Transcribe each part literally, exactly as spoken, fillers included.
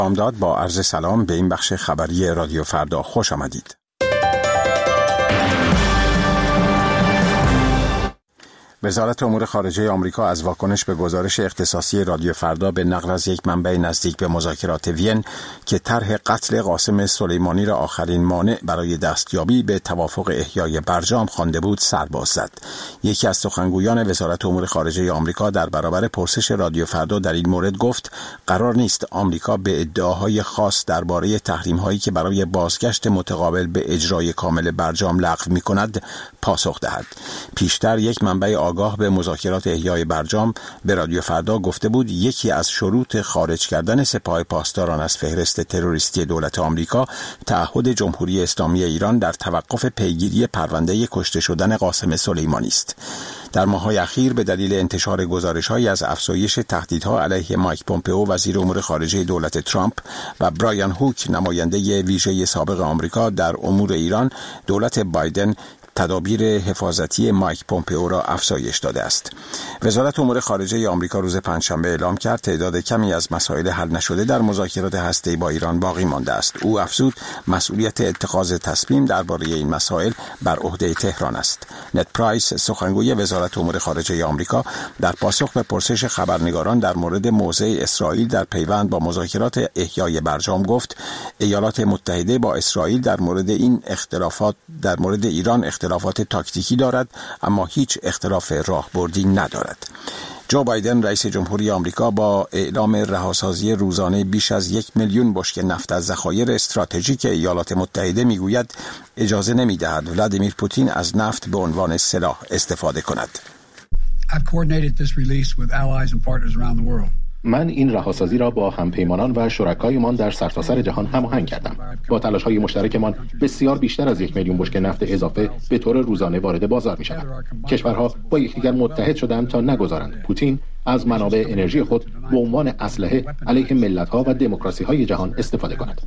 امداد با عرض سلام به این بخش خبری رادیو فردا خوش آمدید. وزارت امور خارجه آمریکا از واکنش به گزارش اختصاصی رادیو فردا به نقل از یک منبع نزدیک به مذاکرات وین که طرح قتل قاسم سلیمانی را آخرین مانع برای دستیابی به توافق احیای برجام خوانده بود سر باز زد. یکی از سخنگویان وزارت امور خارجه آمریکا در برابر پرسش رادیو فردا در این مورد گفت قرار نیست آمریکا به ادعاهای خاص درباره تحریم‌هایی که برای بازگشت متقابل به اجرای کامل برجام لغو می‌کند پاسخ دهد. پیشتر یک منبع آگاه به مذاکرات احیای برجام به رادیو فردا گفته بود یکی از شروط خارج کردن سپاه پاسداران از فهرست تروریستی دولت آمریکا تعهد جمهوری اسلامی ایران در توقف پیگیری پرونده کشته شدن قاسم سلیمانی است. در ماه‌های اخیر به دلیل انتشار گزارش‌هایی از افزایش تهدیدها علیه مایک پومپئو وزیر امور خارجه دولت ترامپ و برایان هوک نماینده ویژه سابق آمریکا در امور ایران، دولت بایدن تدابیر حفاظتی مایک پومپئو را افزایش داده است. وزارت امور خارجه آمریکا روز پنجشنبه اعلام کرد تعداد کمی از مسائل حل نشده در مذاکرات هسته‌ای با ایران باقی مانده است. او افزود مسئولیت اتخاذ تصمیم درباره این مسائل بر عهده تهران است. نت پرایس، سخنگوی وزارت امور خارجه آمریکا، در پاسخ به پرسش خبرنگاران در مورد موضع اسرائیل در پیوند با مذاکرات احیای برجام گفت ایالات متحده با اسرائیل در مورد این اختلافات در مورد ایران اختلافات تاکتیکی دارد اما هیچ اختلاف راهبردی ندارد. جو بایدن رئیس جمهوری آمریکا با اعلام رهاسازی روزانه بیش از یک میلیون بشکه نفت از ذخایر استراتژیک ایالات متحده میگوید اجازه نمیدهد ولادیمیر پوتین از نفت به عنوان سلاح استفاده کند. من این رهاسازی را با همپیمانان و شرکایمان در سرتاسر جهان هماهنگ کردم. با تلاش‌های مشترکمان بسیار بیشتر از یک میلیون بشکه نفت اضافه به طور روزانه وارد بازار می‌شود. کشورها با یکدیگر متحد شدند تا نگذارند پوتین از منابع انرژی خود به عنوان اسلحه علیه ملت‌ها و دموکراسی‌های جهان استفاده کند.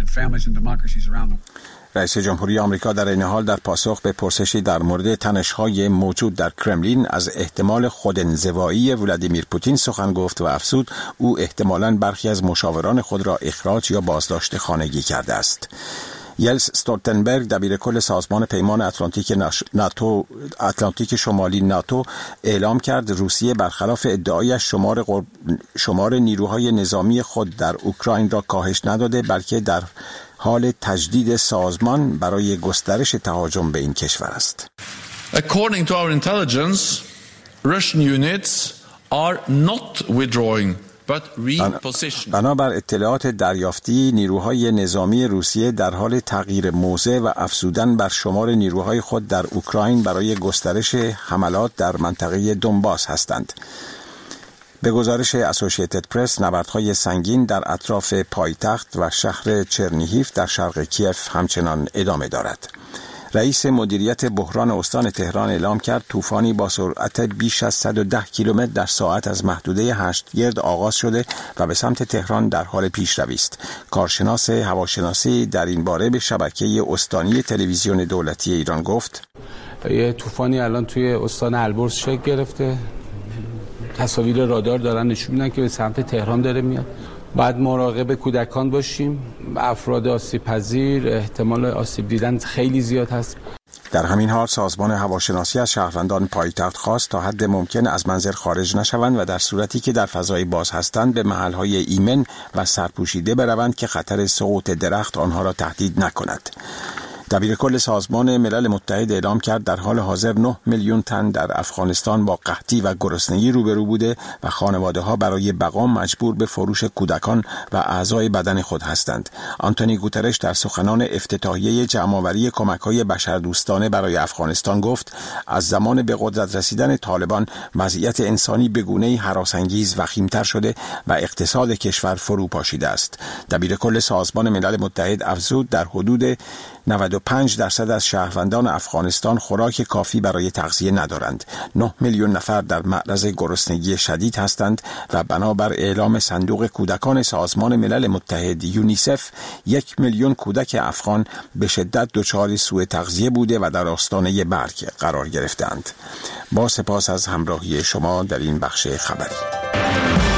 رئیس جمهوری آمریکا در این حال در پاسخ به پرسشی در مورد تنش‌های موجود در کرملین از احتمال خودانزوایی ولادیمیر پوتین سخن گفت و افزود او احتمالاً برخی از مشاوران خود را اخراج یا بازداشت خانگی کرده است. یلس استولتنبرگ دبیر کل سازمان پیمان اتلانتیک ناتو اتلانتیک شمالی ناتو اعلام کرد روسیه برخلاف ادعایش شمار قرب... شمار نیروهای نظامی خود در اوکراین را کاهش نداده بلکه در حال تجدید سازمان برای گسترش تهاجم به این کشور است. According to our intelligence, Russian units are not withdrawing but repositioning. بنابر اطلاعات دریافتی نیروهای نظامی روسیه در حال تغییر موضع و افزودن بر شمار نیروهای خود در اوکراین برای گسترش حملات در منطقه دونباس هستند. به گزارش اسوسییتد پرس نبردهای سنگین در اطراف پایتخت و شهر چرنیهیف در شرق کیف همچنان ادامه دارد. رئیس مدیریت بحران استان تهران اعلام کرد طوفانی با سرعت بیش از صد و ده کیلومتر در ساعت از محدوده هشت گرد آغاز شده و به سمت تهران در حال پیشروی است. کارشناس هواشناسی در این باره به شبکه استانی تلویزیون دولتی ایران گفت یه طوفانی الان توی استان البرز شکل گرفته. تصاویر رادار دارن نشون میدن که به سمت تهران داره میاد. بعد مراقب کودکان باشیم. افراد آسیب پذیر احتمال آسیب دیدن خیلی زیاد هست. در همین حال سازمان هواشناسی از شهروندان پایتخت خواست تا حد ممکن از منزل خارج نشوند و در صورتی که در فضای باز هستند به محل‌های ایمن و سرپوشیده بروند که خطر سقوط درخت آنها را تهدید نکند. دبیر کل سازمان ملل متحد اعلام کرد در حال حاضر نه میلیون تن در افغانستان با قحطی و گرسنگی روبرو بوده و خانواده‌ها برای بقا مجبور به فروش کودکان و اعضای بدن خود هستند. آنتونی گوترش در سخنان افتتاحیه جمع‌آوری کمک‌های بشردوستانه برای افغانستان گفت از زمان به قدرت رسیدن طالبان وضعیت انسانی به گونه‌ای هراس‌انگیز وخیم‌تر شده و اقتصاد کشور فرو پاشیده است. دبیر کل سازمان ملل متحد افزود در حدود نود و پنج درصد از شهروندان افغانستان خوراک کافی برای تغذیه ندارند. نه میلیون نفر در معرض گرسنگی شدید هستند و بنابر اعلام صندوق کودکان سازمان ملل متحد یونیسف یک میلیون کودک افغان به شدت دچار سوء تغذیه بوده و در آستانه مرگ قرار گرفتند. با سپاس از همراهی شما در این بخش خبری.